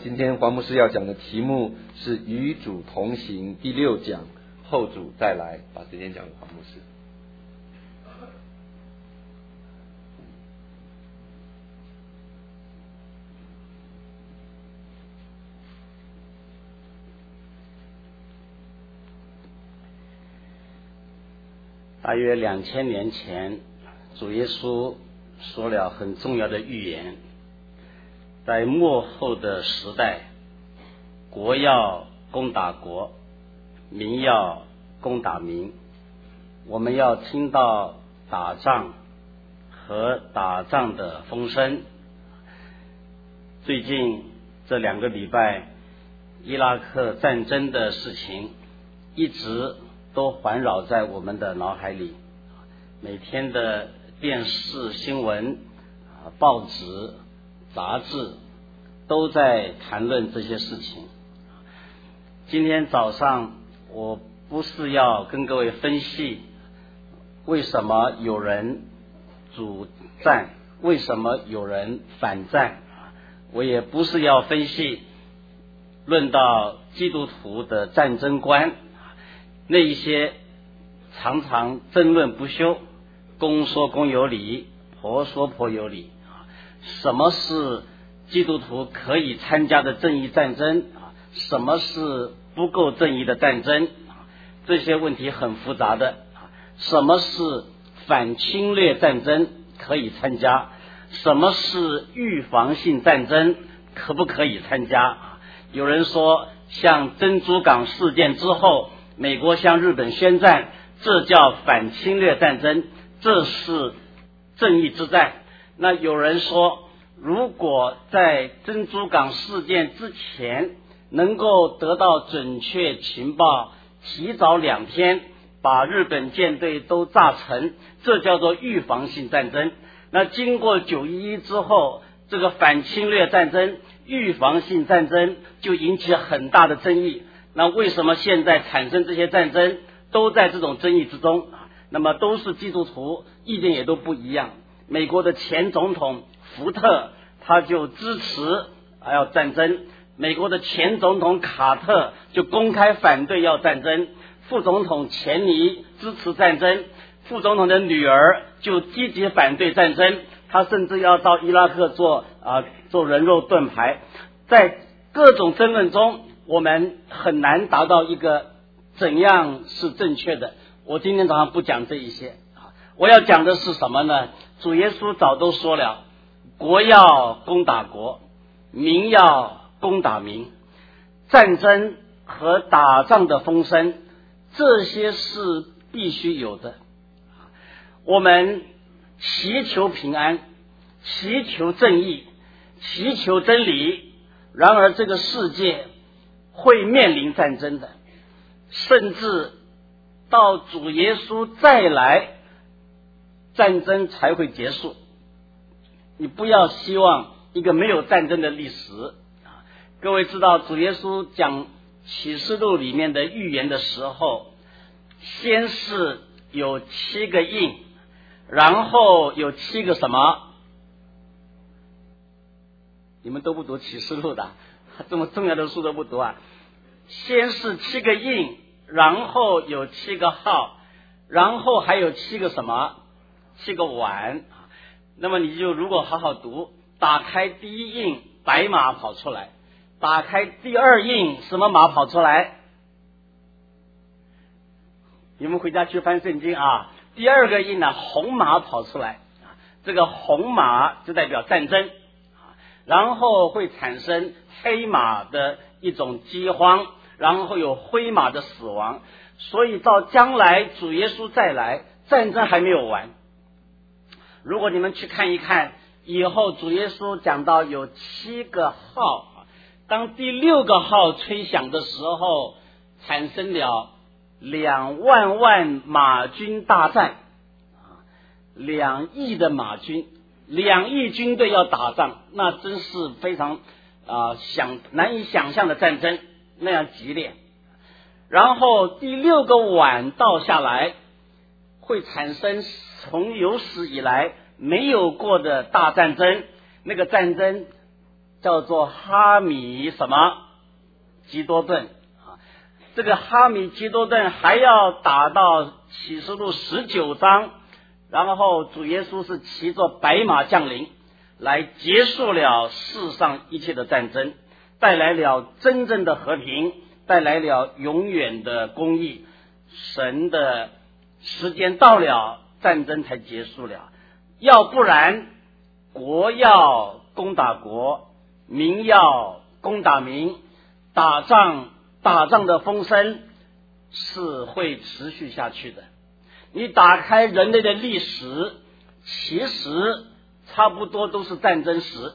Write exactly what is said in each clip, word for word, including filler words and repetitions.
今天黄牧师要讲的题目是与主同行第六讲，后主再来。把时间讲给黄牧师。 大约两千年前，主耶稣说了很重要的预言，在末后的时代，国要攻打国，民要攻打民，我们要听到打仗和打仗的风声。最近这两个礼拜，伊拉克战争的事情一直都环绕在我们的脑海里，每天的电视新闻、报纸、杂志都在谈论这些事情。今天早上我不是要跟各位分析为什么有人主战，为什么有人反战，我也不是要分析论到基督徒的战争观，那一些常常争论不休，公说公有理，婆说婆有理。什么是基督徒可以参加的正义战争？什么是不够正义的战争？这些问题很复杂的。什么是反侵略战争可以参加？什么是预防性战争可不可以参加？有人说，像珍珠港事件之后，美国向日本宣战，这叫反侵略战争，这是正义之战。那有人说，如果在珍珠港事件之前能够得到准确情报，提早两天把日本舰队都炸沉，这叫做预防性战争。那经过九一一之后，这个反侵略战争、预防性战争就引起很大的争议。那为什么现在产生这些战争都在这种争议之中？那么都是基督徒，意见也都不一样。美国的前总统福特他就支持要战争，美国的前总统卡特就公开反对要战争，副总统钱尼支持战争，副总统的女儿就积极反对战争，他甚至要到伊拉克做啊做人肉盾牌。在各种争论中，我们很难达到一个怎样是正确的。我今天早上不讲这一些，我要讲的是什么呢？主耶稣早都说了，国要攻打国，民要攻打民，战争和打仗的风声，这些是必须有的。我们祈求平安，祈求正义，祈求真理，然而这个世界会面临战争的，甚至到主耶稣再来，战争才会结束。你不要希望一个没有战争的历史。各位知道，主耶稣讲启示录里面的预言的时候，先是有七个印，然后有七个什么？你们都不读启示录的，这么重要的书都不读啊？先是七个印，然后有七个号，然后还有七个什么？七个碗。那么你就如果好好读，打开第一印，白马跑出来；打开第二印，什么马跑出来？你们回家去翻圣经啊。第二个印呢，红马跑出来，这个红马就代表战争，然后会产生黑马的一种饥荒，然后有灰马的死亡。所以到将来主耶稣再来，战争还没有完。如果你们去看一看，以后主耶稣讲到有七个号，当第六个号吹响的时候，产生了两万万马军大战，两亿的马军，两亿军队要打仗，那真是非常啊、呃、想难以想象的战争，那样激烈。然后第六个碗倒下来，会产生从有史以来没有过的大战争，那个战争叫做哈米什么基多顿啊。这个哈米基多顿还要打到启示录十九章，然后主耶稣是骑着白马降临，来结束了世上一切的战争，带来了真正的和平，带来了永远的公义。神的时间到了，战争才结束了，要不然国要攻打国，民要攻打民，打仗打仗的风声是会持续下去的。你打开人类的历史，其实差不多都是战争史。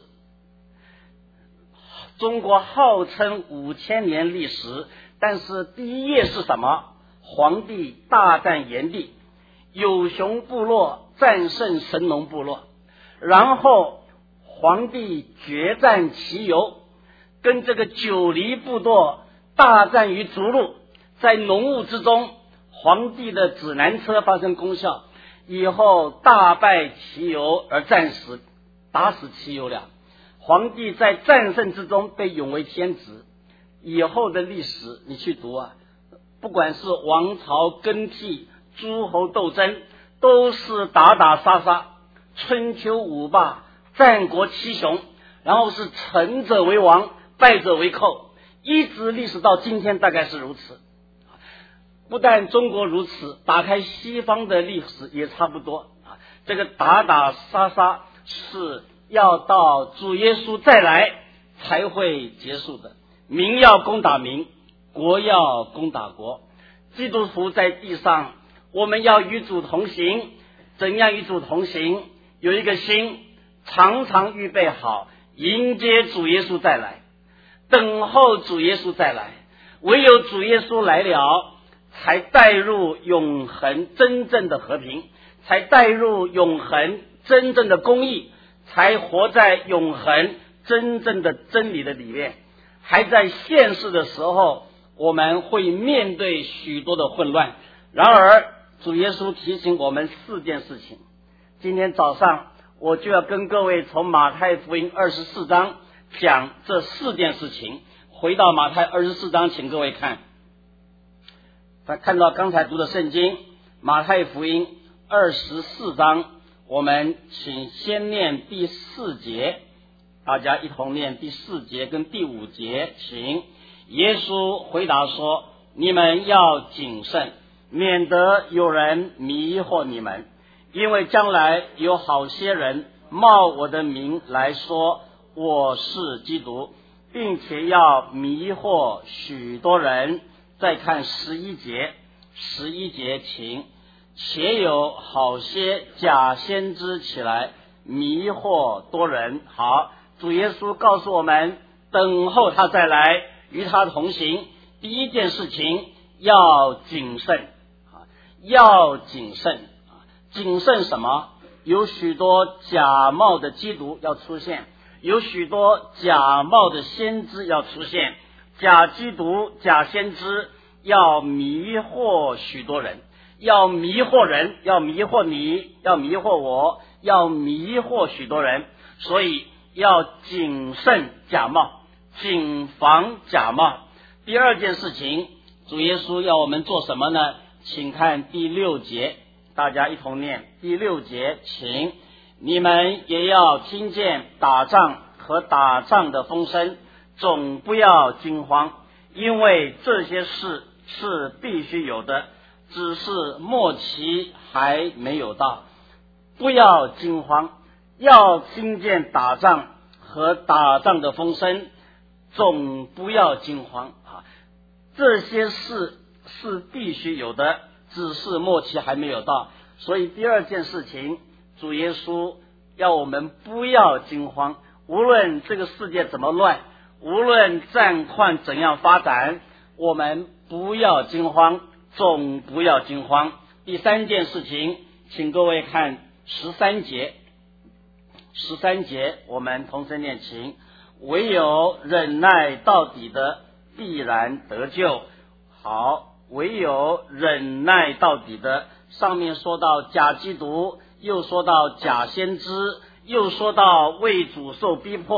中国号称五千年历史，但是第一页是什么？黄帝大战炎帝，有熊部落战胜神农部落，然后黄帝决战齐游，跟这个九黎部落大战于逐鹿，在浓雾之中，黄帝的指南车发生功效，以后大败齐游而战死，打死齐游了。黄帝在战胜之中被拥为天子，以后的历史你去读啊，不管是王朝更替、诸侯斗争，都是打打杀杀，春秋五霸、战国七雄，然后是成者为王，败者为寇，一直历史到今天大概是如此。不但中国如此，打开西方的历史也差不多啊。这个打打杀杀是要到主耶稣再来才会结束的。民要攻打民，国要攻打国。基督徒在地上，我们要与主同行。怎样与主同行？有一个心，常常预备好迎接主耶稣再来，等候主耶稣再来。唯有主耶稣来了，才带入永恒真正的和平，才带入永恒真正的公义，才活在永恒真正的真理的里面。还在现世的时候，我们会面对许多的混乱，然而主耶稣提醒我们四件事情。今天早上我就要跟各位从马太福音二十四章讲这四件事情。回到马太二十四章，请各位看，看到刚才读的圣经马太福音二十四章，我们请先念第四节，大家一同念第四节跟第五节。请。耶稣回答说，你们要谨慎，免得有人迷惑你们，因为将来有好些人冒我的名来说我是基督，并且要迷惑许多人。再看十一节，十一节请。且有好些假先知起来迷惑多人。好，主耶稣告诉我们，等候他再来，与他同行。第一件事情要谨慎，要谨慎。谨慎什么？有许多假冒的基督要出现，有许多假冒的先知要出现，假基督、假先知要迷惑许多人，要迷惑人，要迷惑你，要迷惑我，要迷惑许多人。所以要谨慎假冒，谨防假冒。第二件事情，主耶稣要我们做什么呢？请看第六节，大家一同念第六节，请。你们也要听见打仗和打仗的风声，总不要惊慌，因为这些事是必须有的，只是末期还没有到。不要惊慌，要听见打仗和打仗的风声，总不要惊慌啊！这些事是必须有的，只是末期还没有到。所以第二件事情，主耶稣要我们不要惊慌，无论这个世界怎么乱，无论战况怎样发展，我们不要惊慌，总不要惊慌。第三件事情，请各位看十三节，十三节我们同声念，请。唯有忍耐到底的必然得救。好，唯有忍耐到底的，上面说到假基督，又说到假先知，又说到为主受逼迫，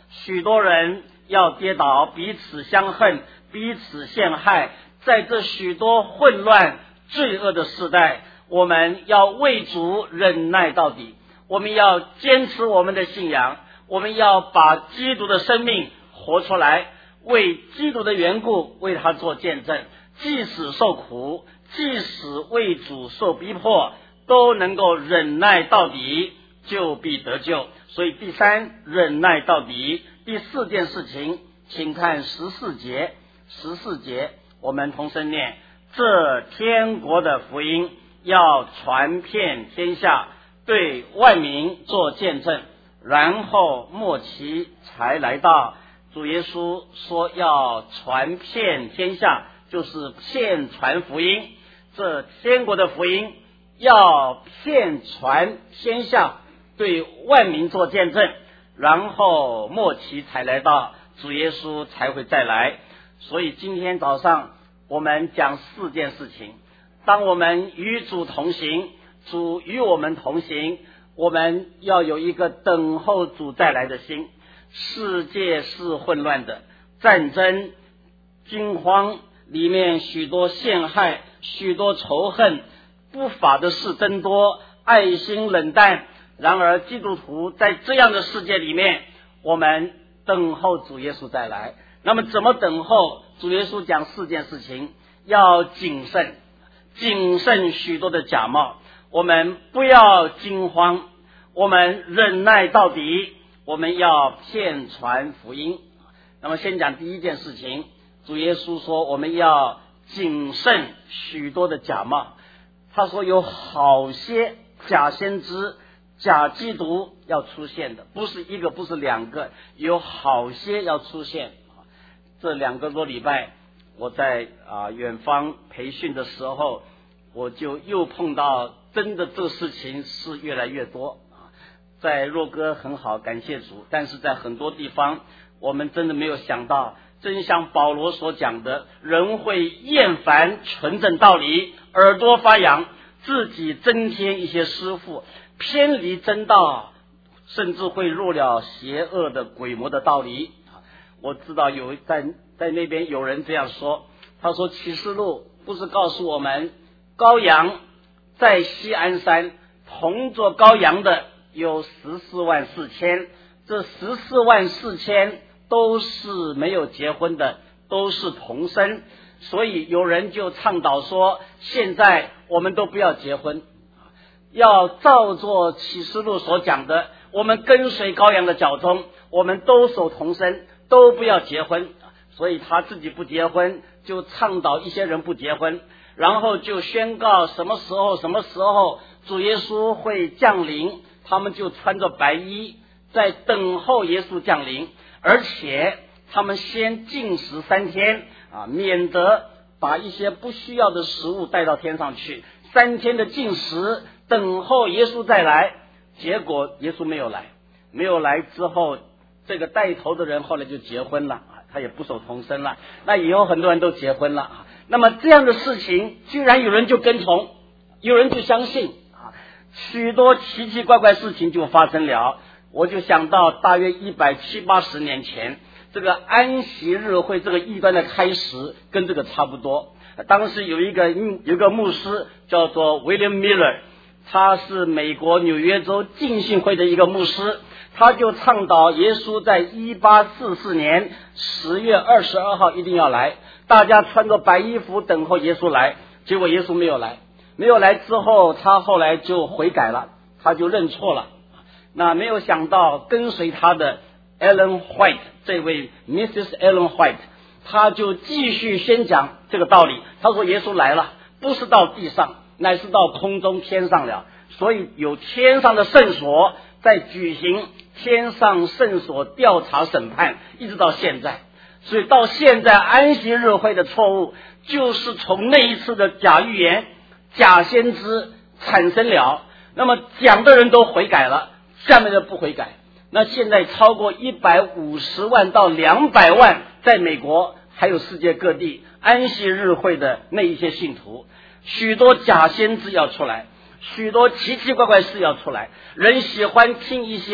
许多人要跌倒，彼此相恨，彼此陷害。在这许多混乱罪恶的时代，我们要为主忍耐到底，我们要坚持我们的信仰，我们要把基督的生命活出来，为基督的缘故为他做见证，即使受苦，即使为主受逼迫，都能够忍耐到底，就必得救。所以第三，忍耐到底。第四件事情，请看十四节。十四节我们同声念：这天国的福音要传遍天下，对万民做见证，然后末期才来到。主耶稣说要传遍天下，就是遍传福音。这天国的福音要遍传天下，对万民做见证，然后末期才来到，主耶稣才会再来。所以今天早上我们讲四件事情。当我们与主同行，主与我们同行，我们要有一个等候主再来的心。世界是混乱的，战争惊慌，里面许多陷害，许多仇恨，不法的事增多，爱心冷淡。然而基督徒在这样的世界里面，我们等候主耶稣再来。那么怎么等候？主耶稣讲四件事情，要谨慎，谨慎许多的假冒，我们不要惊慌，我们忍耐到底，我们要遍传福音。那么先讲第一件事情，主耶稣说我们要谨慎许多的假冒。他说有好些假先知、假基督要出现的，不是一个，不是两个，有好些要出现。这两个多礼拜我在啊远方培训的时候，我就又碰到真的这个事情是越来越多。在若哥很好，感谢主，但是在很多地方我们真的没有想到，真像保罗所讲的，人会厌烦纯正道理，耳朵发痒，自己增添一些师傅，偏离真道，甚至会入了邪恶的鬼魔的道理。我知道有在在那边有人这样说，他说启示录不是告诉我们羔羊在锡安山，同作羔羊的有十四万四千，这十四万四千都是没有结婚的，都是童身。所以有人就倡导说，现在我们都不要结婚，要照做启示录所讲的，我们跟随羔羊的脚踪，我们都守童身，都不要结婚。所以他自己不结婚，就倡导一些人不结婚，然后就宣告什么时候什么时候主耶稣会降临，他们就穿着白衣在等候耶稣降临，而且他们先禁食三天啊，免得把一些不需要的食物带到天上去。三天的禁食，等候耶稣再来。结果耶稣没有来，没有来之后，这个带头的人后来就结婚了，他也不守童身了。那以后很多人都结婚了。那么这样的事情，居然有人就跟从，有人就相信啊，许多奇奇怪怪事情就发生了。我就想到大约一百七八十年前，这个安息日会这个异端的开始跟这个差不多。当时有一个有一个牧师叫做 William Miller， 他是美国纽约州浸信会的一个牧师，他就倡导耶稣在一八四四年十月二十二号一定要来，大家穿着白衣服等候耶稣来。结果耶稣没有来，没有来之后，他后来就悔改了，他就认错了。那没有想到跟随他的 Ellen White， 这位 Missus Ellen White， 他就继续宣讲这个道理。他说耶稣来了，不是到地上，乃是到空中天上了。所以有天上的圣所在举行天上圣所调查审判，一直到现在。所以到现在安息日会的错误，就是从那一次的假预言、假先知产生了。那么讲的人都悔改了，下面的不悔改。那现在超过一百五十万到两百万，在美国还有世界各地安息日会的那一些信徒，许多假先知要出来，许多奇奇怪怪事要出来。人喜欢听一些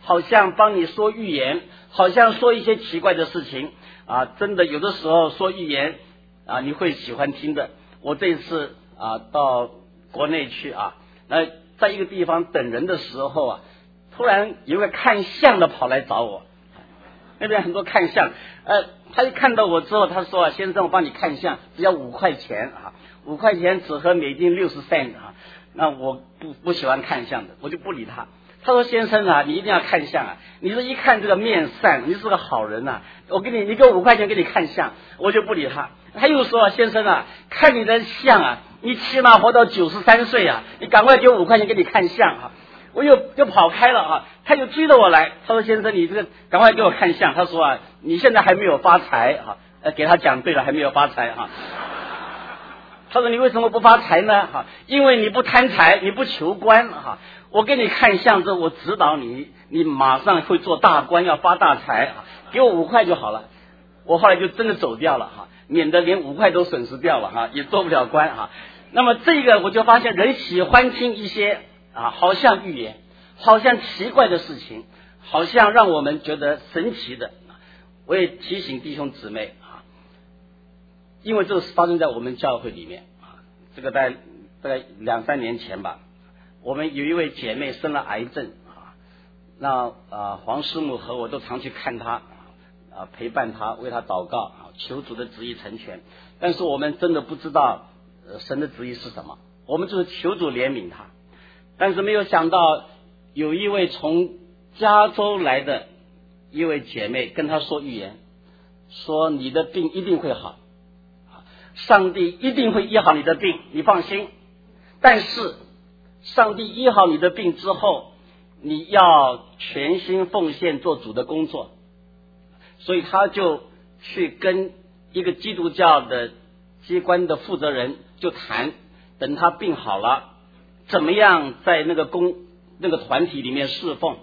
好像帮你说预言，好像说一些奇怪的事情啊，真的有的时候说预言啊，你会喜欢听的。我这次啊到国内去啊，那在一个地方等人的时候啊，突然有个看相的跑来找我，那边很多看相，呃，他一看到我之后，他说啊，先生，我帮你看相，只要五块钱啊，五块钱只合美金六十 cent 啊。那我不不喜欢看相的，我就不理他。他说先生啊，你一定要看相啊，你这一看这个面善，你是个好人呐、啊，我给你，你给我五块钱给你看相，我就不理他。他又说先生啊，看你的相啊，你起码活到九十三岁啊，你赶快给我五块钱给你看相啊。我又又跑开了啊，他又追着我来，他说先生你这个赶快给我看相，他说啊你现在还没有发财啊，呃给他讲对了，还没有发财啊。他说你为什么不发财呢？哈，因为你不贪财，你不求官哈。我给你看相之后，我指导你，你马上会做大官，要发大财啊！给我五块就好了。我后来就真的走掉了哈，免得连五块都损失掉了哈，也做不了官哈。那么这个我就发现人喜欢听一些啊，好像预言，好像奇怪的事情，好像让我们觉得神奇的。我也提醒弟兄姊妹。因为这个是发生在我们教会里面啊，这个在大概两三年前吧，我们有一位姐妹生了癌症啊，那啊黄师母和我都常去看她啊，陪伴她，为她祷告啊，求主的旨意成全。但是我们真的不知道、呃、神的旨意是什么，我们就是求主怜悯她。但是没有想到有一位从加州来的一位姐妹跟她说预言，说你的病一定会好。上帝一定会医好你的病，你放心。但是上帝医好你的病之后，你要全心奉献做主的工作。所以他就去跟一个基督教的机关的负责人就谈，等他病好了，怎么样在那个公那个团体里面侍奉。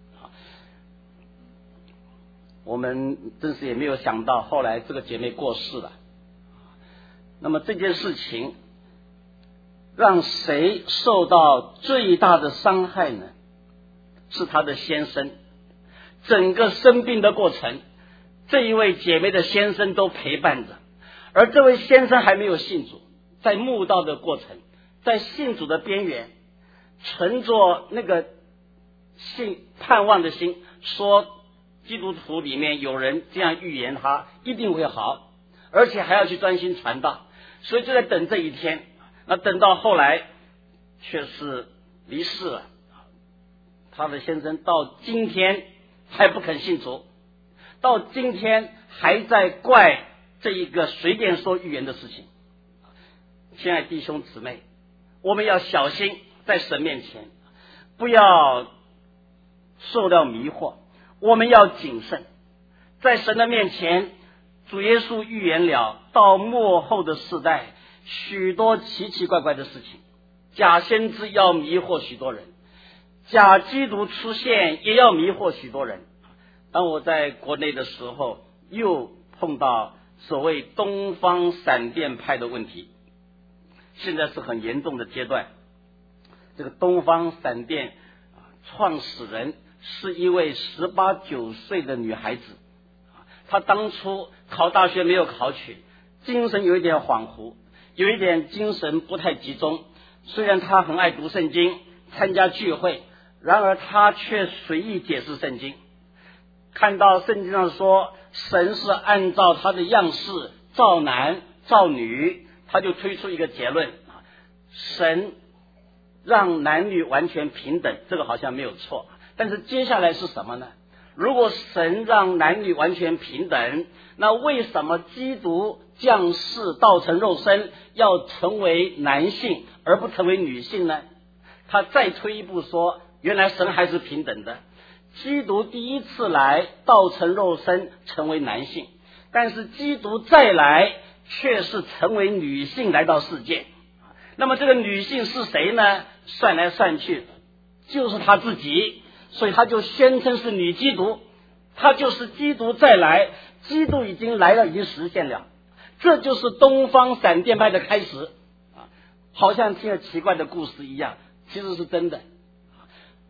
我们真是也没有想到，后来这个姐妹过世了。那么这件事情让谁受到最大的伤害呢？是她的先生。整个生病的过程，这一位姐妹的先生都陪伴着，而这位先生还没有信主，在慕道的过程，在信主的边缘，存着那个信盼望的心，说基督徒里面有人这样预言他一定会好，而且还要去专心传道。所以就在等这一天，那等到后来却是离世了。他的先生到今天还不肯信主，到今天还在怪这一个随便说预言的事情。亲爱的弟兄姊妹，我们要小心在神面前，不要受到迷惑，我们要谨慎。在神的面前，主耶稣预言了到末后的世代许多奇奇怪怪的事情，假先知要迷惑许多人，假基督出现也要迷惑许多人。当我在国内的时候，又碰到所谓东方闪电派的问题，现在是很严重的阶段。这个东方闪电创始人是一位十八九岁的女孩子，她当初考大学没有考取，精神有一点恍惚，有一点精神不太集中。虽然她很爱读圣经，参加聚会，然而她却随意解释圣经。看到圣经上说神是按照他的样式造男造女，他就推出一个结论，神让男女完全平等，这个好像没有错。但是接下来是什么呢？如果神让男女完全平等，那为什么基督降世道成肉身要成为男性而不成为女性呢？他再推一步说，原来神还是平等的。基督第一次来道成肉身成为男性，但是基督再来却是成为女性来到世界。那么这个女性是谁呢？算来算去就是他自己，所以他就宣称是女基督，他就是基督再来，基督已经来了，已经实现了。这就是东方闪电派的开始，好像听了奇怪的故事一样，其实是真的。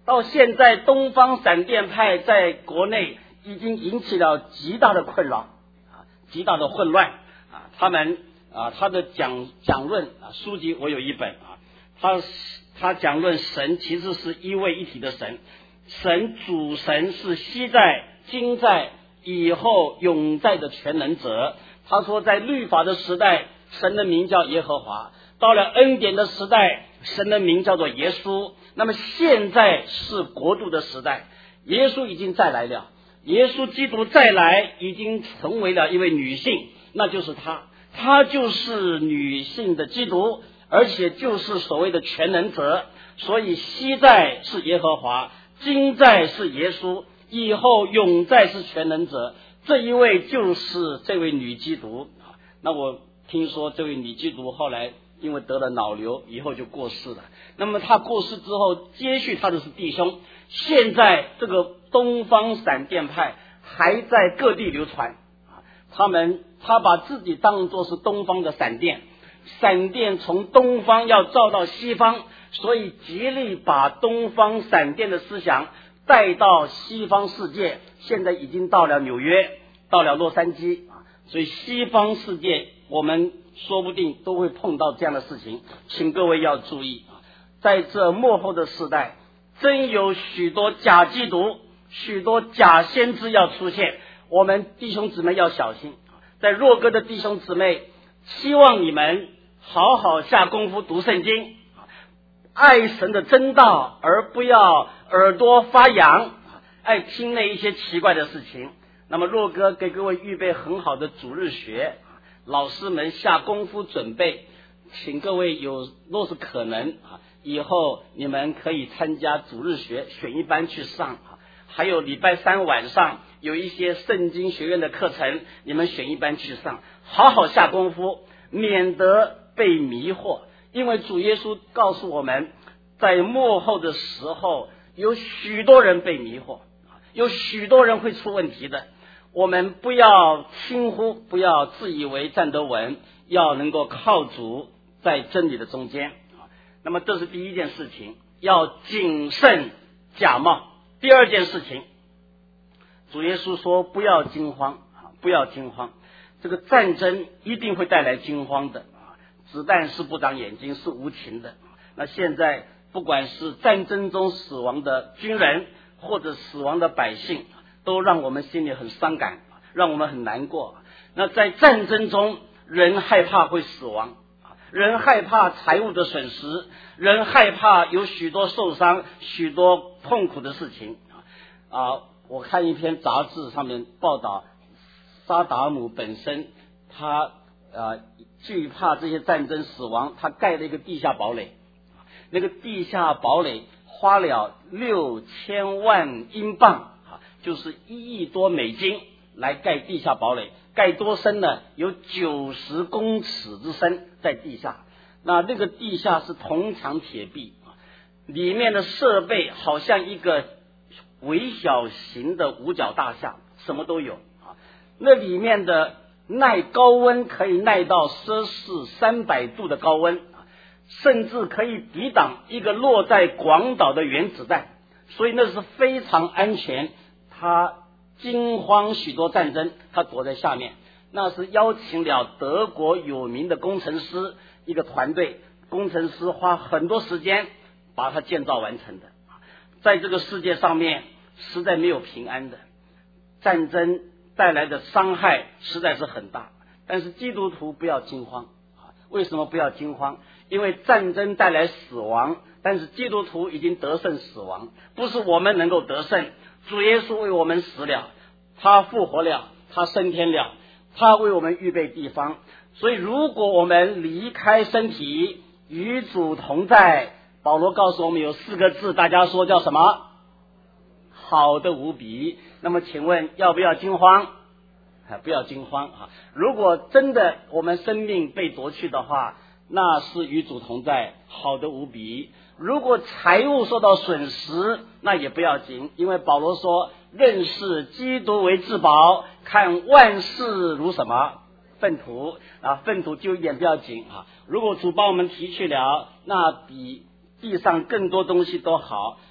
到现在东方闪电派在国内已经引起了极大的困扰啊，极大的混乱啊。他们啊，他的讲讲论啊书籍我有一本啊，他他讲论神其实是一位一体的神，神主神是昔在、今在、以后永在的全能者。他说，在律法的时代，神的名叫耶和华；到了恩典的时代，神的名叫做耶稣。那么现在是国度的时代，耶稣已经再来了，耶稣基督再来已经成为了一位女性，那就是他，他就是女性的基督，而且就是所谓的全能者。所以昔在是耶和华，今在是耶稣，以后永在是全能者。这一位就是这位女基督。那我听说这位女基督后来因为得了脑瘤，以后就过世了。那么他过世之后，接续他的是弟兄。现在这个东方闪电派还在各地流传，他们他把自己当作是东方的闪电，闪电从东方要照到西方，所以极力把东方闪电的思想带到西方世界。现在已经到了纽约，到了洛杉矶，所以西方世界我们说不定都会碰到这样的事情，请各位要注意。在这末后的时代，真有许多假基督、许多假先知要出现，我们弟兄姊妹要小心。在弱歌的弟兄姊妹，希望你们好好下功夫读圣经，爱神的真道，而不要耳朵发痒，爱听那一些奇怪的事情。那么弱歌给各位预备很好的主日学，老师们下功夫准备，请各位有若是可能啊，以后你们可以参加主日学，选一班去上。还有礼拜三晚上有一些圣经学院的课程，你们选一班去上，好好下功夫，免得被迷惑。因为主耶稣告诉我们，在末后的时候有许多人被迷惑，有许多人会出问题的。我们不要轻忽，不要自以为站得稳，要能够靠主在真理的中间。那么这是第一件事情，要谨慎假冒。第二件事情，主耶稣说不要惊慌，不要惊慌。这个战争一定会带来惊慌的，子弹是不长眼睛，是无情的。那现在不管是战争中死亡的军人，或者死亡的百姓，都让我们心里很伤感，让我们很难过。那在战争中，人害怕会死亡，人害怕财物的损失，人害怕有许多受伤、许多痛苦的事情啊！我看一篇杂志上面报道，萨达姆本身他呃惧怕这些战争死亡，他盖了一个地下堡垒，那个地下堡垒花了六千万英镑，就是一亿多美金来盖地下堡垒。盖多深呢？有九十公尺之深，在地下。那那个地下是铜墙铁壁，里面的设备好像一个微小型的五角大厦，什么都有。那里面的耐高温可以耐到摄氏三百度的高温，甚至可以抵挡一个落在广岛的原子弹，所以那是非常安全。他惊慌许多战争，他躲在下面。那是邀请了德国有名的工程师一个团队，工程师花很多时间把它建造完成的。在这个世界上面实在没有平安的，战争带来的伤害实在是很大。但是基督徒不要惊慌。为什么不要惊慌？因为战争带来死亡，但是基督徒已经得胜死亡，不是我们能够得胜。主耶稣为我们死了，他复活了，他升天了，他为我们预备地方。所以如果我们离开身体与主同在，保罗告诉我们有四个字，大家说叫什么？好的无比。那么请问要不要惊慌？不要惊慌啊！如果真的我们生命被夺去的话，那是与主同在，好的无比。如果财物受到损失，那也不要紧，因为保罗说认识基督为至宝，看万事如什么粪土啊，粪土就一点不要紧啊。如果主帮我们提去了，那比地上更多东西都好。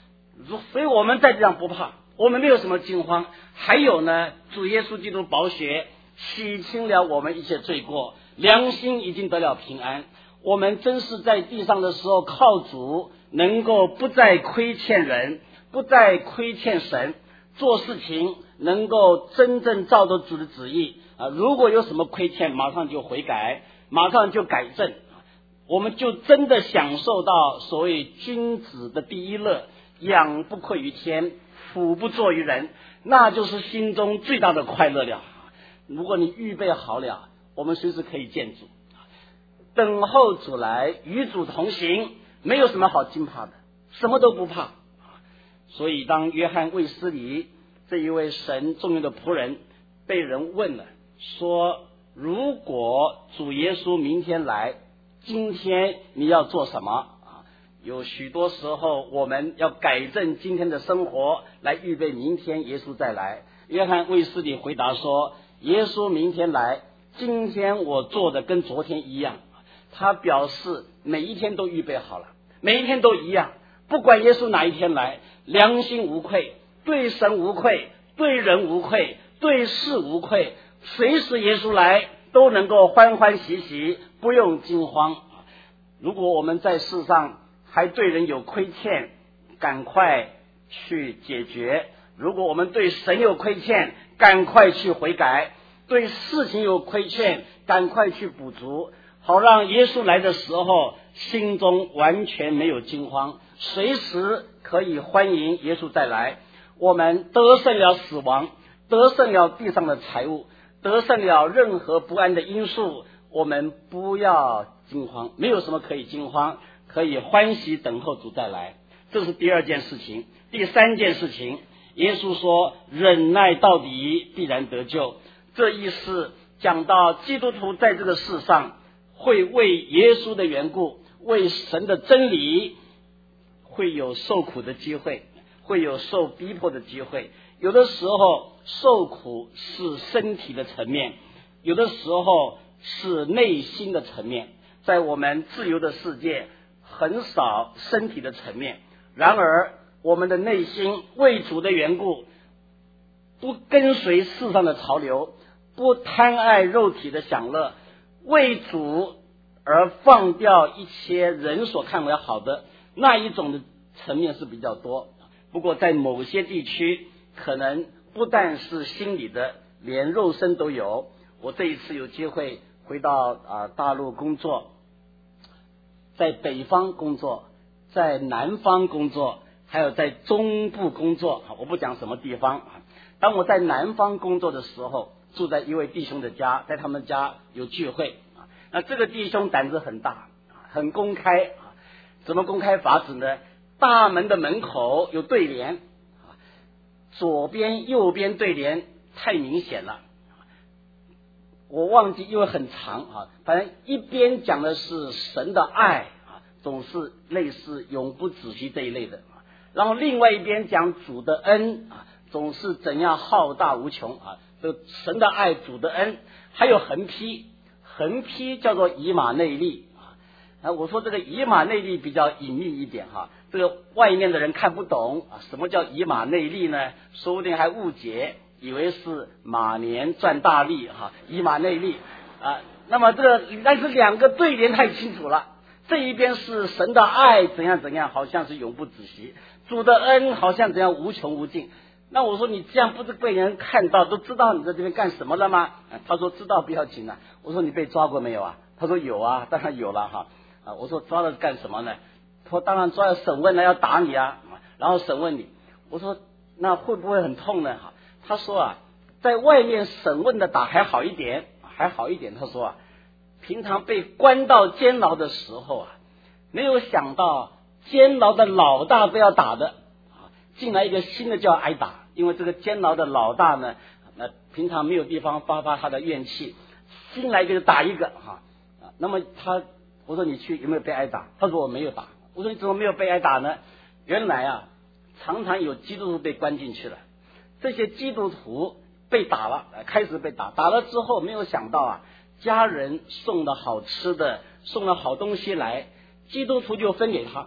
所以我们在这样不怕，我们没有什么惊慌。还有呢，主耶稣基督宝血洗清了我们一切罪过，良心已经得了平安。我们真是在地上的时候靠主，能够不再亏欠人，不再亏欠神，做事情能够真正照着主的旨意啊！如果有什么亏欠，马上就悔改，马上就改正，我们就真的享受到所谓君子的第一乐，养不愧于天，俯不作于人，那就是心中最大的快乐了。如果你预备好了，我们随时可以见主，等候主来，与主同行，没有什么好惊怕的，什么都不怕。所以当约翰卫斯理这一位神重要的仆人被人问了，说如果主耶稣明天来，今天你要做什么？有许多时候我们要改正今天的生活，来预备明天耶稣再来。约翰卫斯理回答说，耶稣明天来，今天我做的跟昨天一样。他表示每一天都预备好了，每一天都一样，不管耶稣哪一天来，良心无愧，对神无愧，对人无愧，对事无愧，随时耶稣来都能够欢欢喜喜，不用惊慌。如果我们在世上还对人有亏欠，赶快去解决；如果我们对神有亏欠，赶快去悔改；对事情有亏欠，赶快去补足，好让耶稣来的时候心中完全没有惊慌，随时可以欢迎耶稣再来。我们得胜了死亡，得胜了地上的财物，得胜了任何不安的因素，我们不要惊慌，没有什么可以惊慌，可以欢喜等候主再来。这是第二件事情。第三件事情，耶稣说忍耐到底必然得救。这意思讲到基督徒在这个世上会为耶稣的缘故，为神的真理，会有受苦的机会，会有受逼迫的机会。有的时候受苦是身体的层面，有的时候是内心的层面。在我们自由的世界很少身体的层面，然而我们的内心为主的缘故，不跟随世上的潮流，不贪爱肉体的享乐，为主而放掉一切人所看为好的那一种的层面是比较多。不过在某些地区可能不但是心理的，连肉身都有。我这一次有机会回到啊大陆工作，在北方工作，在南方工作，还有在中部工作，我不讲什么地方。当我在南方工作的时候，住在一位弟兄的家，在他们家有聚会，那这个弟兄胆子很大，很公开。怎么公开法子呢？大门的门口有对联，左边右边对联太明显了，我忘记，因为很长啊。反正一边讲的是神的爱啊，总是类似永不止息这一类的，然后另外一边讲主的恩啊，总是怎样浩大无穷啊。这神的爱，主的恩，还有横批，横批叫做以马内利啊。我说这个以马内利比较隐秘一点哈，这个外面的人看不懂啊，什么叫以马内利呢？说不定还误解，以为是马年赚大利哈，以马内利啊。那么这个但是两个对联太清楚了，这一边是神的爱怎样怎样，好像是永不止息，主的恩好像怎样无穷无尽。那我说你这样不是被人看到都知道你在这边干什么了吗？他说知道不要紧啊。我说你被抓过没有啊？他说有啊，当然有了哈。啊，我说抓了干什么呢？他说当然抓了审问了，要打你啊，然后审问你。我说那会不会很痛呢？他说啊，在外面审问的打还好一点，还好一点。他说啊，平常被关到监牢的时候啊，没有想到监牢的老大都要打的，进来一个新的就要挨打。因为这个监牢的老大呢，那平常没有地方发发他的怨气，新来一个就打一个哈。那么他，我说你去有没有被挨打？他说我没有打。我说你怎么没有被挨打呢？原来啊，常常有基督徒被关进去了，这些基督徒被打了，开始被打，打了之后没有想到啊，家人送了好吃的，送了好东西来，基督徒就分给他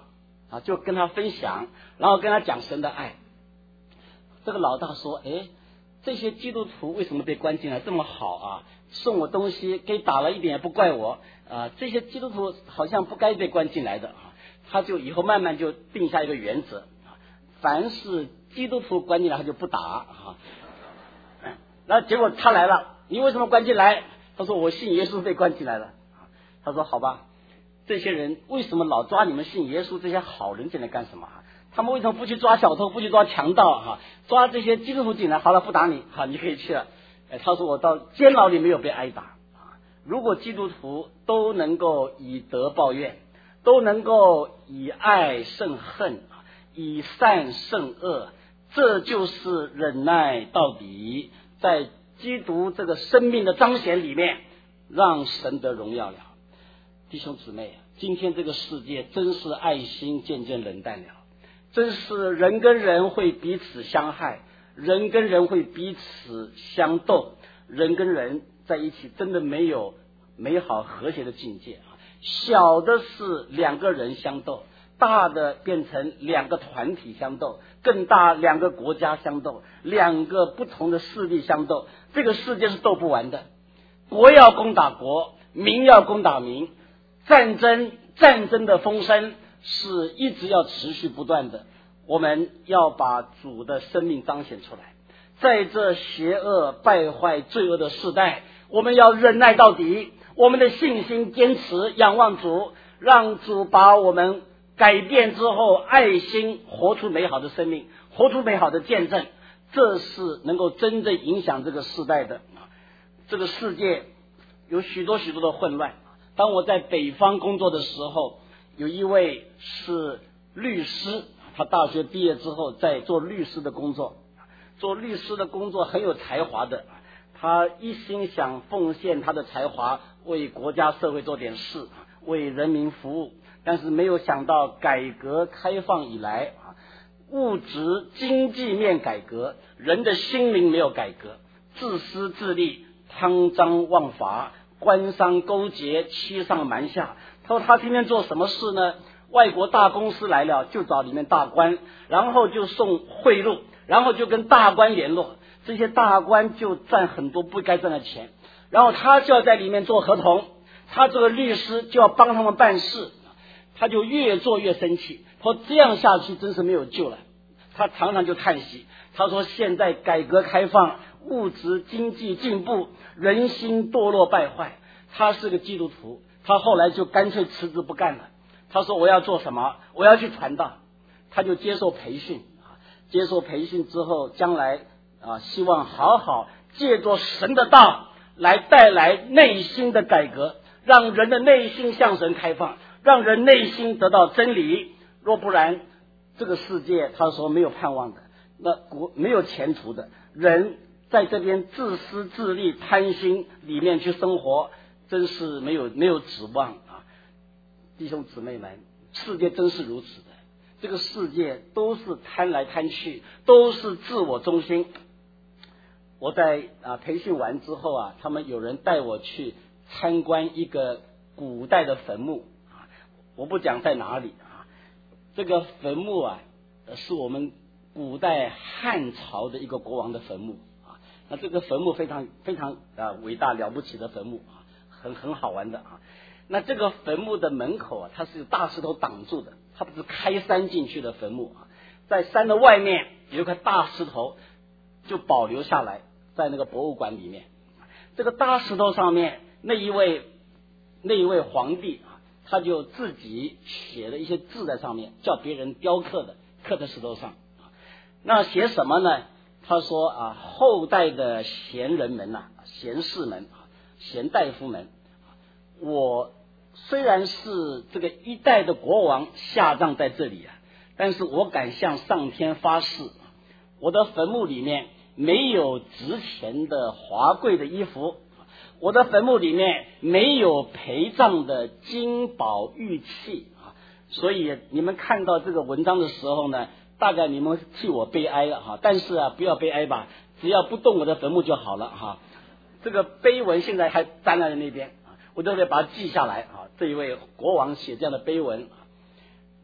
啊，就跟他分享，然后跟他讲神的爱。这个老大说，哎，这些基督徒为什么被关进来这么好啊？送我东西，给打了一点也不怪我啊！这些基督徒好像不该被关进来的啊！他就以后慢慢就定下一个原则，凡是基督徒关进来他就不打啊。然后结果他来了，你为什么关进来？他说我信耶稣被关进来了。他说好吧，这些人为什么老抓你们信耶稣这些好人进来干什么？他们为什么不去抓小偷，不去抓强盗哈？抓这些基督徒进来，好了，不打你，好，你可以去了。哎，他说我到监牢里没有被挨打啊！如果基督徒都能够以德报怨，都能够以爱胜恨，以善胜恶，这就是忍耐到底，在基督这个生命的彰显里面，让神得荣耀了。弟兄姊妹，今天这个世界真是爱心渐渐冷淡了，真是人跟人会彼此相害，人跟人会彼此相斗，人跟人在一起真的没有美好和谐的境界啊！小的是两个人相斗，大的变成两个团体相斗，更大两个国家相斗，两个不同的势力相斗，这个世界是斗不完的。国要攻打国，民要攻打民，战争战争的风声是一直要持续不断的。我们要把主的生命彰显出来，在这邪恶败坏罪恶的世代，我们要忍耐到底，我们的信心坚持仰望主，让主把我们改变之后爱心活出美好的生命，活出美好的见证，这是能够真正影响这个世代的。这个世界有许多许多的混乱，当我在北方工作的时候，有一位是律师，他大学毕业之后在做律师的工作，做律师的工作很有才华的，他一心想奉献他的才华为国家社会做点事，为人民服务，但是没有想到改革开放以来，物质经济面改革，人的心灵没有改革，自私自利，贪赃枉法，官商勾结，欺上瞒下。他说他天天做什么事呢？外国大公司来了就找里面大官，然后就送贿赂，然后就跟大官联络，这些大官就赚很多不该赚的钱，然后他就要在里面做合同，他这个律师就要帮他们办事，他就越做越生气，他说这样下去真是没有救了。他常常就叹息，他说现在改革开放，物质经济进步，人心堕落败坏。他是个基督徒，他后来就干脆辞职不干了。他说我要做什么？我要去传道。他就接受培训，接受培训之后，将来啊，希望好好借着神的道来带来内心的改革，让人的内心向神开放，让人内心得到真理。若不然，这个世界他说没有盼望的，那国没有前途的，人在这边自私自利贪心里面去生活，真是没有没有指望啊！弟兄姊妹们，世界真是如此的，这个世界都是贪来贪去，都是自我中心。我在啊培训完之后啊，他们有人带我去参观一个古代的坟墓啊，我不讲在哪里啊，这个坟墓啊是我们古代汉朝的一个国王的坟墓啊，那这个坟墓非常非常啊伟大了不起的坟墓啊，很很好玩的啊。那这个坟墓的门口啊，它是有大石头挡住的，它不是开山进去的坟墓啊，在山的外面有一块大石头就保留下来，在那个博物馆里面。这个大石头上面那一位那一位皇帝啊，他就自己写了一些字在上面，叫别人雕刻的，刻在石头上。那写什么呢？他说啊，后代的贤人们呐、啊，贤士们啊，贤大夫们，我虽然是这个一代的国王下葬在这里啊，但是我敢向上天发誓，我的坟墓里面没有值钱的华贵的衣服，我的坟墓里面没有陪葬的金宝玉器啊，所以你们看到这个文章的时候呢，大概你们替我悲哀了哈，但是啊，不要悲哀吧，只要不动我的坟墓就好了哈。这个碑文现在还粘在那边，我都得把它记下来啊。这一位国王写这样的碑文，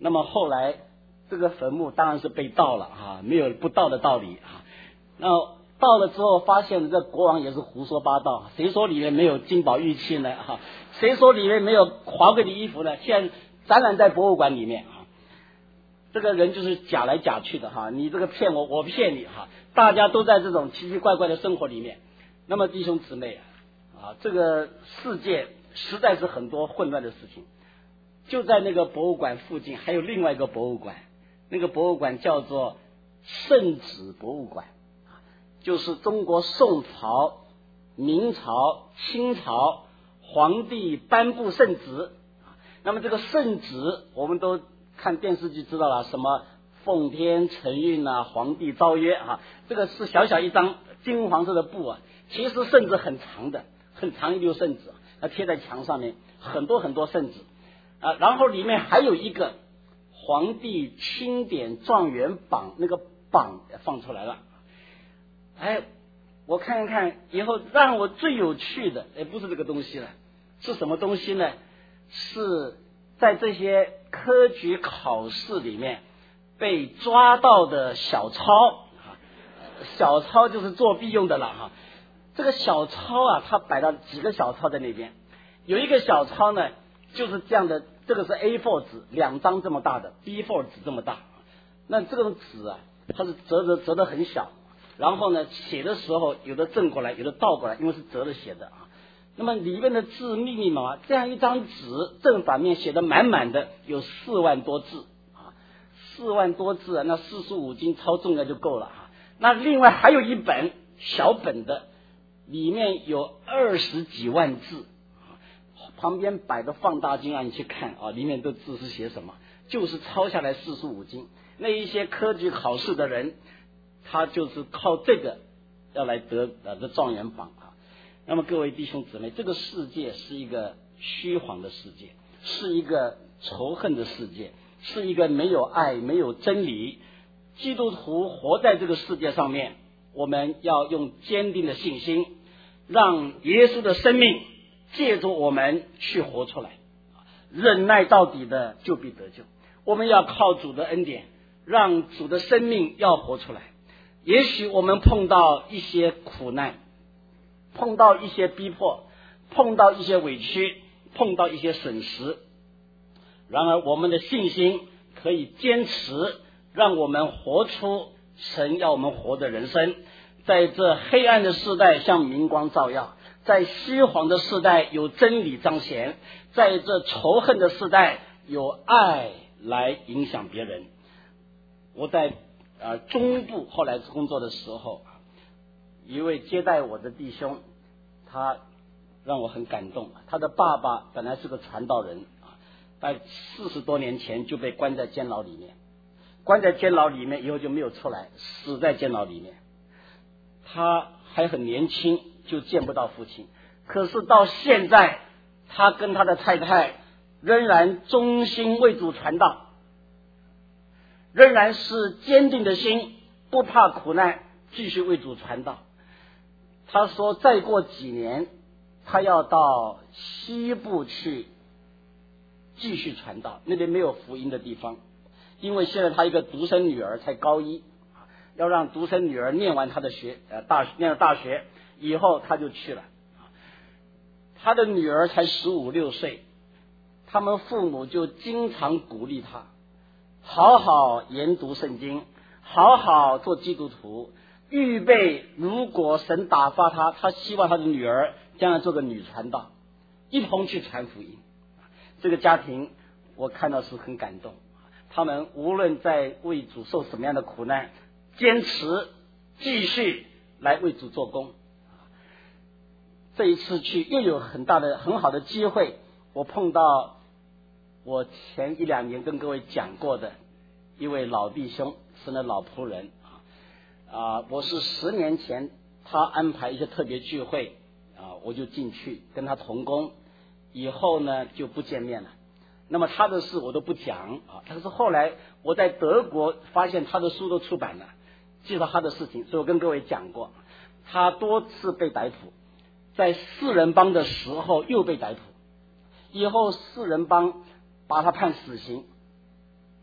那么后来这个坟墓当然是被盗了啊，没有不盗的道理啊。那盗了之后发现这国王也是胡说八道，谁说里面没有金宝玉器呢？哈、啊，谁说里面没有华贵的衣服呢？现在展览在博物馆里面啊。这个人就是假来假去的哈、啊，你这个骗我，我骗你哈、啊，大家都在这种奇奇怪怪的生活里面。那么弟兄姊妹啊，这个世界实在是很多混乱的事情。就在那个博物馆附近还有另外一个博物馆，那个博物馆叫做圣旨博物馆，就是中国宋朝、明朝、清朝皇帝颁布圣旨。那么这个圣旨我们都看电视剧知道了，什么奉天承运啊，皇帝诏曰啊，这个是小小一张金黄色的布啊，其实圣旨很长的，很长一溜圣旨，它贴在墙上面，很多很多圣旨啊，然后里面还有一个皇帝钦点状元榜，那个榜放出来了。哎，我看一看以后，让我最有趣的，哎，不是这个东西了，是什么东西呢？是在这些科举考试里面被抓到的小抄，小抄就是作弊用的了哈。这个小抄啊，它摆到几个小抄在那边，有一个小抄呢，就是这样的，这个是 A 四 纸，两张这么大的 B 四 纸这么大，那这种纸啊，它是折折折得很小。然后呢，写的时候有的正过来，有的倒过来，因为是折着写的啊。那么里面的字密密麻麻，这样一张纸正反面写的满满的，有四万多字啊，四万多字啊，那四书五经抄重要就够了啊。那另外还有一本小本的，里面有二十几万字，旁边摆的放大镜让你去看啊，里面的字是写什么，就是抄下来四书五经。那一些科举考试的人，他就是靠这个要来得呃的状元榜啊。那么各位弟兄姊妹，这个世界是一个虚晃的世界，是一个仇恨的世界，是一个没有爱没有真理。基督徒活在这个世界上面，我们要用坚定的信心，让耶稣的生命借助我们去活出来，忍耐到底的就必得救。我们要靠主的恩典，让主的生命要活出来。也许我们碰到一些苦难，碰到一些逼迫，碰到一些委屈，碰到一些损失，然而我们的信心可以坚持，让我们活出神要我们活的人生。在这黑暗的世代向明光照耀，在虚晃的世代有真理彰显，在这仇恨的世代有爱来影响别人。我在呃中部后来工作的时候，一位接待我的弟兄，他让我很感动。他的爸爸本来是个传道人啊，在四十多年前就被关在监牢里面，关在监牢里面以后就没有出来，死在监牢里面。他还很年轻，就见不到父亲。可是到现在，他跟他的太太仍然忠心为主传道，仍然是坚定的心，不怕苦难，继续为主传道。他说再过几年他要到西部去继续传道，那边没有福音的地方，因为现在他一个独生女儿才高一，要让独生女儿念完他的学呃大念了大学以后他就去了。他的女儿才十五六岁，他们父母就经常鼓励他好好研读圣经，好好做基督徒，预备如果神打发他，他希望他的女儿将来做个女传道，一同去传福音。这个家庭我看到是很感动，他们无论在为主受什么样的苦难，坚持继续来为主做工。这一次去又有很大的很好的机会，我碰到我前一两年跟各位讲过的一位老弟兄，是那老仆人啊，我是十年前他安排一些特别聚会啊，我就进去跟他同工，以后呢就不见面了。那么他的事我都不讲啊，但是后来我在德国发现他的书都出版了，介绍他的事情，所以我跟各位讲过，他多次被逮捕，在四人帮的时候又被逮捕，以后四人帮把他判死刑，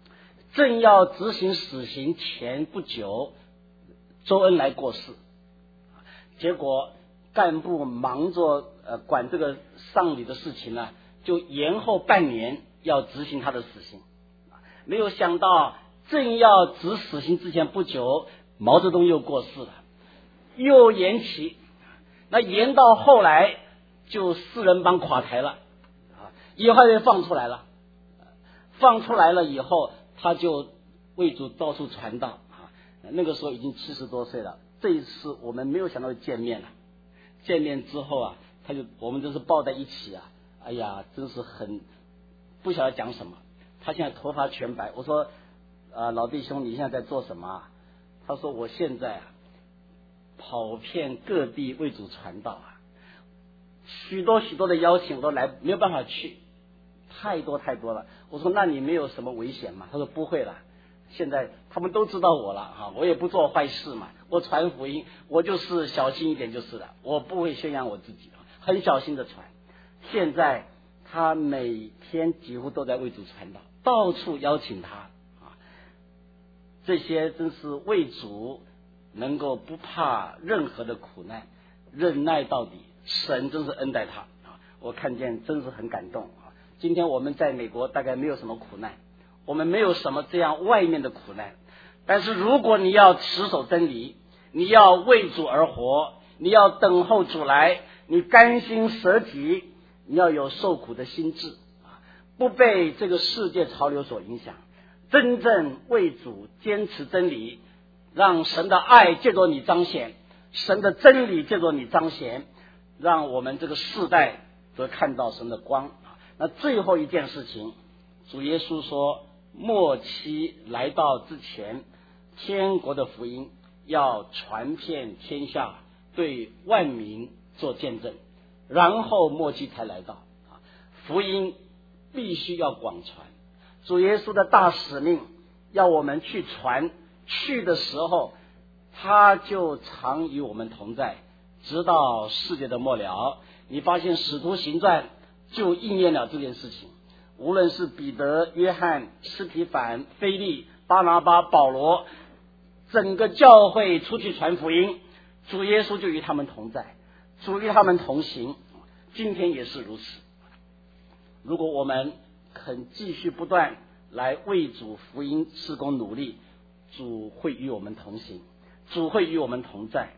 正要执行死刑前不久，周恩来过世，结果干部忙着呃管这个丧礼的事情呢，就延后半年要执行他的死刑。没有想到正要执死刑之前不久，毛泽东又过世了，又延期。那延到后来就四人帮垮台了，以后又放出来了，放出来了以后他就为主到处传道啊。那个时候已经七十多岁了，这一次我们没有想到见面了。见面之后啊，他就我们真是抱在一起啊，哎呀，真是很不晓得讲什么。他现在头发全白，我说呃老弟兄，你现在在做什么啊？他说我现在啊跑遍各地为主传道啊，许多许多的邀请我都来，没有办法去，太多太多了。我说那你没有什么危险吗？他说不会了，现在他们都知道我了哈，我也不做坏事嘛，我传福音，我就是小心一点就是了，我不会宣扬我自己，很小心的传。现在他每天几乎都在为主传道，到处邀请他啊，这些真是为主能够不怕任何的苦难，忍耐到底，神真是恩待他啊！我看见真是很感动啊！今天我们在美国大概没有什么苦难，我们没有什么这样外面的苦难，但是如果你要持守真理，你要为主而活，你要等候主来，你甘心舍己，你要有受苦的心志啊，不被这个世界潮流所影响，真正为主坚持真理，让神的爱借着你彰显，神的真理借着你彰显，让我们这个世代得看到神的光。那最后一件事情，主耶稣说末期来到之前，天国的福音要传遍天下，对万民做见证，然后末期才来到。福音必须要广传，主耶稣的大使命要我们去传，去的时候他就常与我们同在，直到世界的末了。你发现使徒行传就应验了这件事情，无论是彼得、约翰、司提反、腓利、巴拿巴、保罗，整个教会出去传福音，主耶稣就与他们同在，主与他们同行，今天也是如此。如果我们肯继续不断来为主福音事工努力，主会与我们同行，主会与我们同在。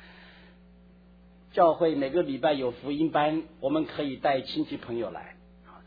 教会每个礼拜有福音班，我们可以带亲戚朋友来。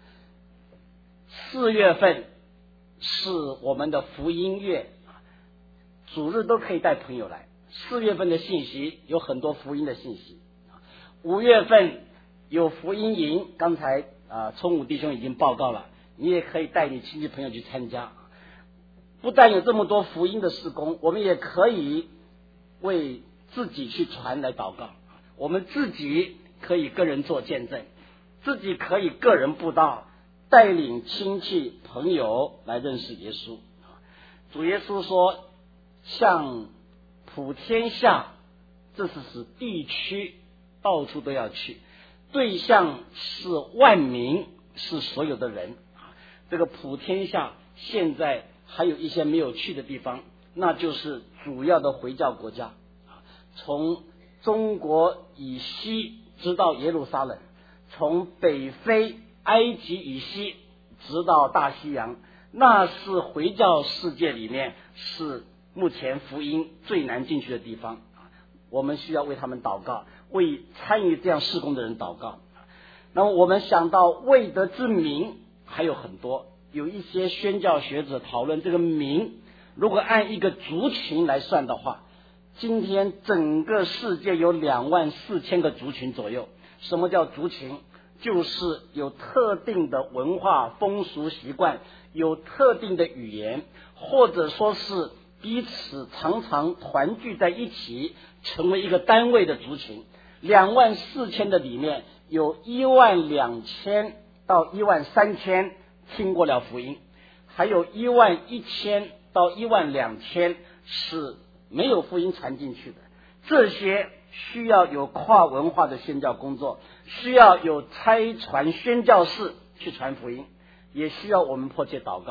四月份是我们的福音月，主日都可以带朋友来。四月份的信息有很多福音的信息。五月份有福音营，刚才啊聪武弟兄已经报告了，你也可以带你亲戚朋友去参加。不但有这么多福音的事工，我们也可以为自己去传来祷告，我们自己可以个人做见证，自己可以个人布道，带领亲戚朋友来认识耶稣。主耶稣说向普天下，这是指地区到处都要去，对象是万民，是所有的人。这个普天下现在还有一些没有去的地方，那就是主要的回教国家，从中国以西直到耶路撒冷，从北非埃及以西直到大西洋，那是回教世界里面是目前福音最难进去的地方。我们需要为他们祷告，为参与这样事工的人祷告。那么我们想到未得之民还有很多，有一些宣教学者讨论这个民如果按一个族群来算的话，今天整个世界有两万四千个族群左右。什么叫族群？就是有特定的文化风俗习惯，有特定的语言，或者说是彼此常常团聚在一起成为一个单位的族群。两万四千的里面有一万两千到一万三千听过了福音，还有一万一千到一万两千是没有福音传进去的。这些需要有跨文化的宣教工作，需要有差传宣教士去传福音，也需要我们迫切祷告。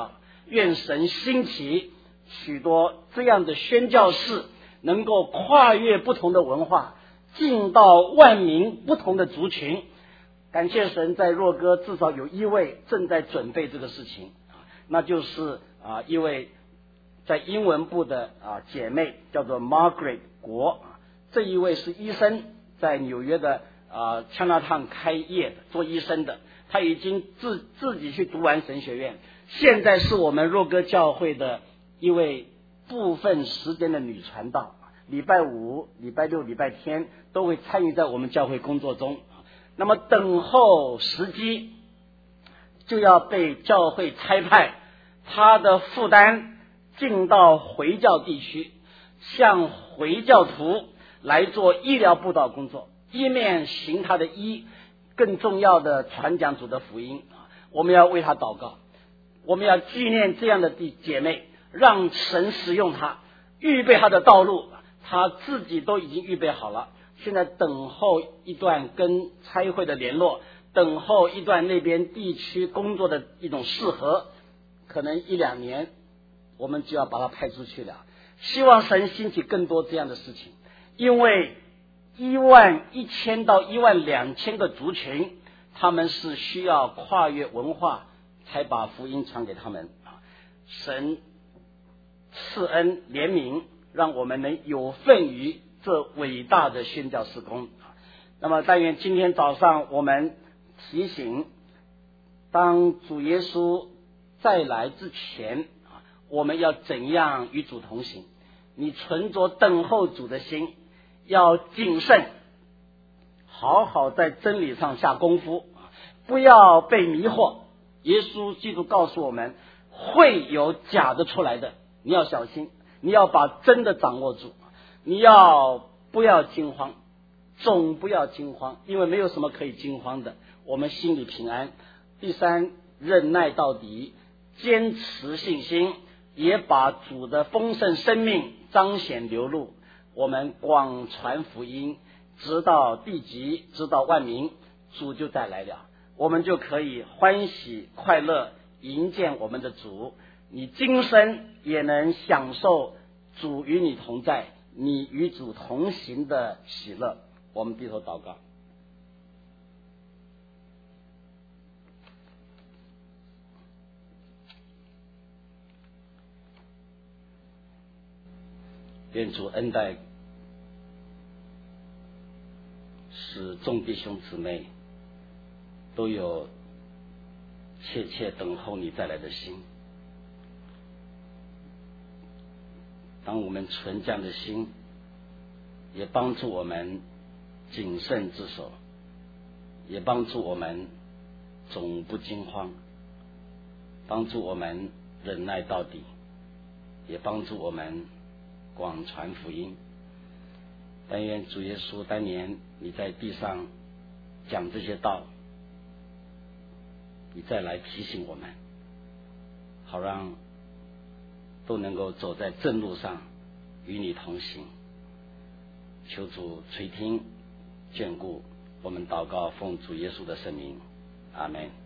愿神兴起许多这样的宣教士，能够跨越不同的文化，进到万民不同的族群。感谢神，在若哥至少有一位正在准备这个事情，那就是啊一位在英文部的啊姐妹，叫做 Margaret 国，这一位是医生，在纽约的啊 Chinatown 开业的，做医生的，他已经自自己去读完神学院，现在是我们若哥教会的一位部分时间的女传道，礼拜五、礼拜六、礼拜天都会参与在我们教会工作中。那么等候时机，就要被教会差派，他的负担进到回教地区，向回教徒来做医疗布道工作，一面行他的医，更重要的传讲主的福音。我们要为他祷告，我们要纪念这样的弟姐妹，让神使用他，预备他的道路，他自己都已经预备好了，现在等候一段跟差会的联络，等候一段那边地区工作的一种适合，可能一两年我们就要把他派出去了。希望神兴起更多这样的事情，因为一万一千到一万两千个族群，他们是需要跨越文化才把福音传给他们。神赐恩怜悯，让我们能有份于这伟大的宣教事工。那么但愿今天早上我们提醒，当主耶稣再来之前，我们要怎样与主同行。你存着等候主的心，要谨慎，好好在真理上下功夫，不要被迷惑。耶稣基督告诉我们，会有假的出来的，你要小心，你要把真的掌握住，你要不要惊慌，总不要惊慌，因为没有什么可以惊慌的，我们心里平安。第三，忍耐到底，坚持信心，也把主的丰盛生命彰显流露，我们广传福音，直到地极，直到万民，主就再来了，我们就可以欢喜快乐迎见我们的主。你今生也能享受主与你同在，你与主同行的喜乐。我们低头祷告。愿主恩待，使众弟兄姊妹都有切切等候你再来的心。当我们存这样的心，也帮助我们谨慎自守，也帮助我们总不惊慌，帮助我们忍耐到底，也帮助我们广传福音。但愿主耶稣当年你在地上讲这些道，你再来提醒我们，好让都能够走在正路上，与你同行。求主垂听眷顾我们祷告，奉主耶稣的圣名，阿们。